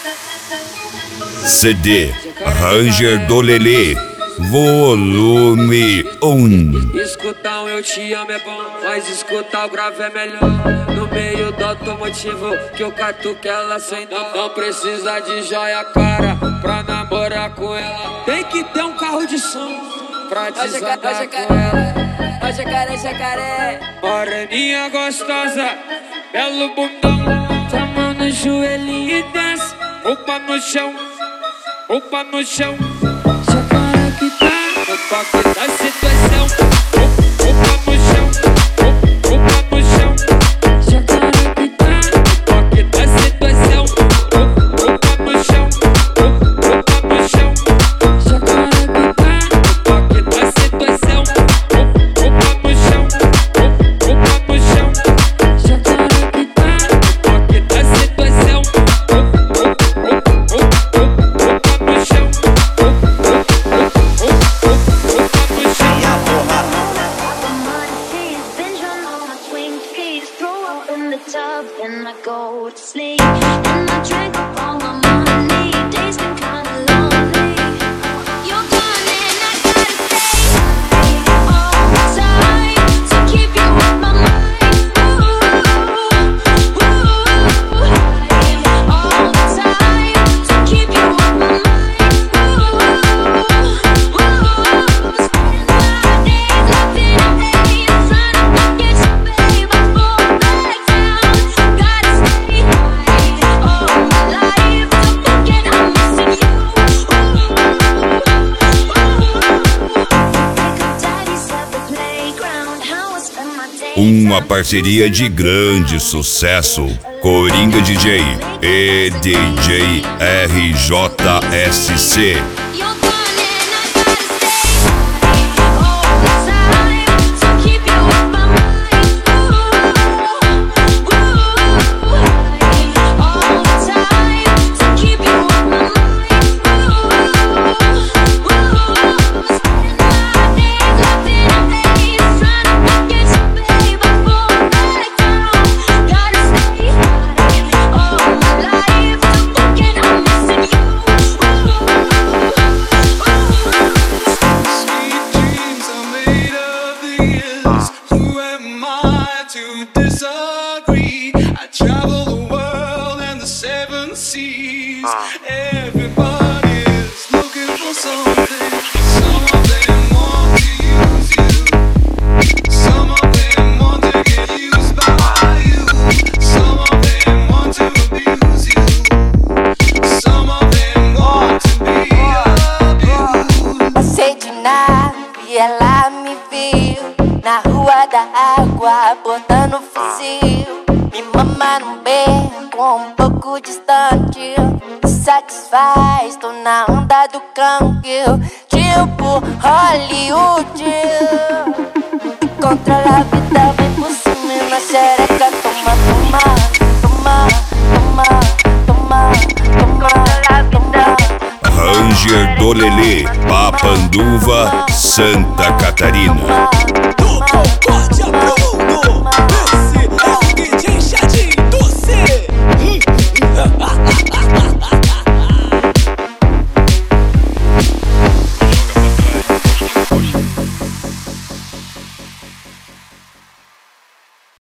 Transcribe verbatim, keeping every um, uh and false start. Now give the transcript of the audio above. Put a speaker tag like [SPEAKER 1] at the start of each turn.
[SPEAKER 1] C D Ranger do Lelê, volume um.
[SPEAKER 2] Escutar um eu te amo é bom, mas escutar o grave é melhor. No meio do automotivo que eu catuque ela sem dó. Não precisa de joia cara pra namorar com ela. Tem que ter um carro de som pra desandar com ela.
[SPEAKER 3] Ó jacaré, jacaré,
[SPEAKER 2] Moreninha gostosa, belo bundão. Tá mão no joelhinho e desce, roupa no chão, roupa no chão. Jacaré que tá no toque da situação. Roupa no chão, roupa no chão. Jacaré que tá no toque da situação. Roupa no chão, roupa no chão. Jacaré que tá no toque da situação. Roupa no chão, roupa no chão. Jacaré que tá no toque da situação. Roupa no chão.
[SPEAKER 4] And I go to sleep, and I drink up all my money. Days been kinda lonely. You're gone and I gotta stay all the time to keep you on my mind. Ooh, ooh, all the time to keep you on my mind. Ooh, ooh, spending my days laughing at days, trying to forget you, babe. I fall back down. Gotta stay high all my life to forget I'm missing you. Daddy's at the playground. How I spend my days.
[SPEAKER 1] Uma parceria de grande sucesso. Coringa D J e D J R J S C.
[SPEAKER 4] You're gone and I gotta stay high all the time to keep you on my mind. Ooh, ooh, all the time to keep you on my mind. Ooh, ooh, spending my days laughing at days, trying to forget you, babe. I fall back down. Gotta stay high all my life to forget I'm missing you.
[SPEAKER 5] Sweet dreams are made of these. Who am I to disagree? I travel the world and the seven seas. Everybody's looking for something. Some of them want to use you. Some of them want to get used by you. Some of them want to abuse you. Some of them want to be abused.
[SPEAKER 3] Passei de nave e ela me viu na rua da água, botando fuzil. Me mama num beco um pouco distante, me satisfaz, tô na onda do cangue, tipo Hollywood. Controla a vida, vem por cima e na xereca. Toma, toma, toma, toma, toma, toma, toma.
[SPEAKER 1] Ranger do Lelê, Papanduva, Santa Catarina.